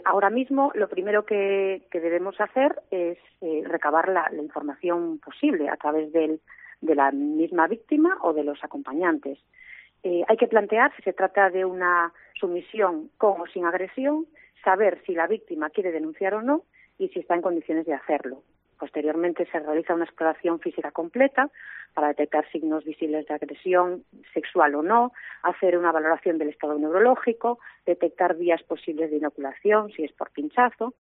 Ahora mismo lo primero que debemos hacer es recabar la información posible a través de la misma víctima o de los acompañantes. Hay que plantear si se trata de una sumisión con o sin agresión, saber si la víctima quiere denunciar o no y si está en condiciones de hacerlo. Posteriormente se realiza una exploración física completa para detectar signos visibles de agresión sexual o no, hacer una valoración del estado neurológico, detectar vías posibles de inoculación si es por pinchazo.